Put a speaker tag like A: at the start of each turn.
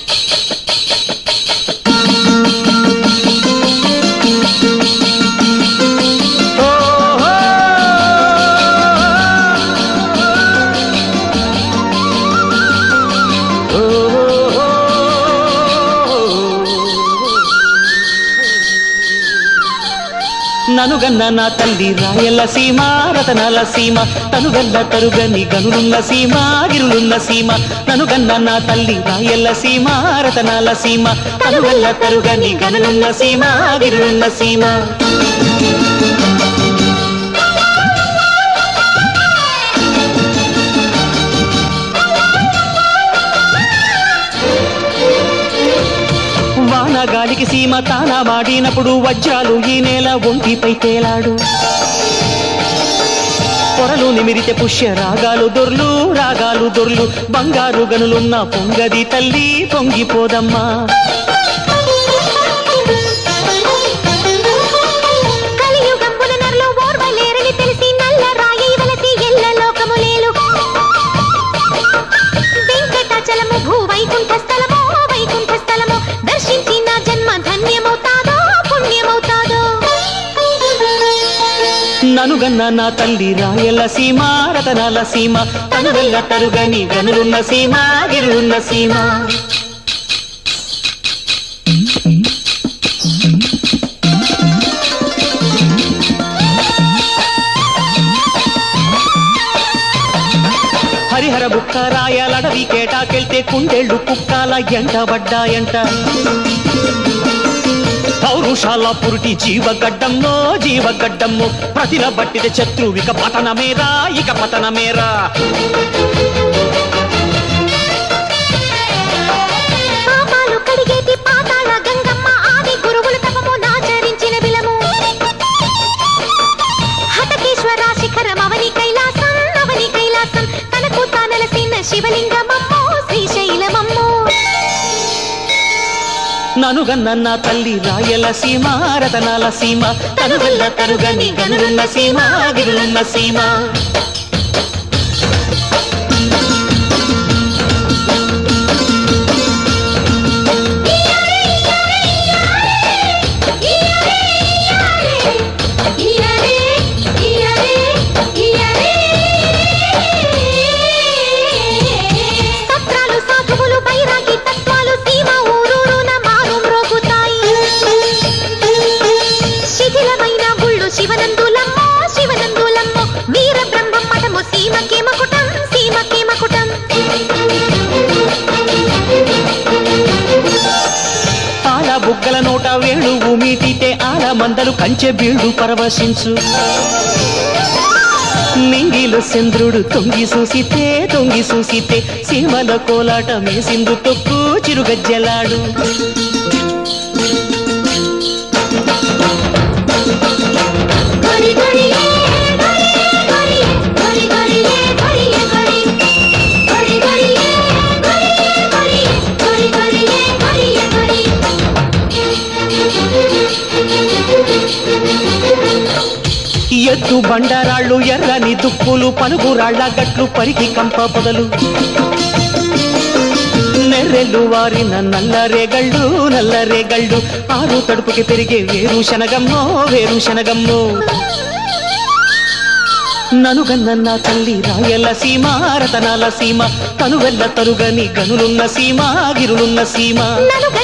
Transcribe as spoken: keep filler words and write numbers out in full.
A: ననుగన్న నా తల్లి రాయల సీమ రతనాల సీమ తనుగల్ల తరుగని గనులున్న సీమ గిరులున్న సీమ ననుగన్న నా తల్లి రాయల సీమ రతనాల సీమ తనుగల్ల తరుగని గనులున్న సీమ గిరులున్న సీమ గాలికి సీమ తానా వాడినప్పుడు వజ్రాలు ఈ నేల ఒంటిపై తేలాడు పొరలు నిమిరితే పుష్య రాగాలు దొర్లు రాగాలు దొర్లు బంగారు గనులున్న పొంగది తల్లి పొంగిపోదమ్మా ననుగన్న నా తల్లి రాయల సీమ రతనాల సీమ తనుగల్ల తరుగని గనులున్న సీమ గిరులున్న సీమ హరిహర బుక్క రాయలడవి కేటాకెళ్తే కుండెళ్ళు కుక్కాల ఎంటబడ్డాయంట పౌరుషాల పురుటి జీవగడ్డమ్మో జీవగడ్డమ్మో ప్రతిల బట్టిద శత్రువిక పతనమేరా ఇక పతనమేరా పాపాలు కడిగేటి పాతాళ గంగమ్మ ఆది గురువుల తపము నాచరించిన బిలము హతకేశ్వర శిఖరం అవని కైలాసం అవని కైలాసం తనకు తానలసిన శివలింగమమ్మో శ్రీశైలమమ్మో ననుగన్న నా తల్లి రాయల సీమ రతనాల సీమ తనుగల్ల తరుగని గనులున్న సీమ గిరులున్న సీమ బుగ్గల నోట వేణువు మీటితే ఆల మందలు కంచె బీళ్లు పరవశించు నింగిలో చంద్రుడు తొంగి చూసితే తొంగి చూసితే సీమల కోలాట మేసిందు తొక్కు చిరుగజ్జలాడు ఎత్తు బండరాళ్ళు ఎర్రని దుప్పులు పలుగురాళ్ల గట్లు పరికి కంప పొదలు నెర్రెళ్ళు వారిన నల్లరేగళ్ళు నల్లరేగళ్ళు ఆరు తడుపుకి పెరిగే వేరు శనగమ్మో వేరు శనగమ్మో ననుగన్న నా తల్లి రాయల సీమ రతనాల సీమ తనువెల్ల తరుగని గనులున్న సీమ గిరులున్న సీమ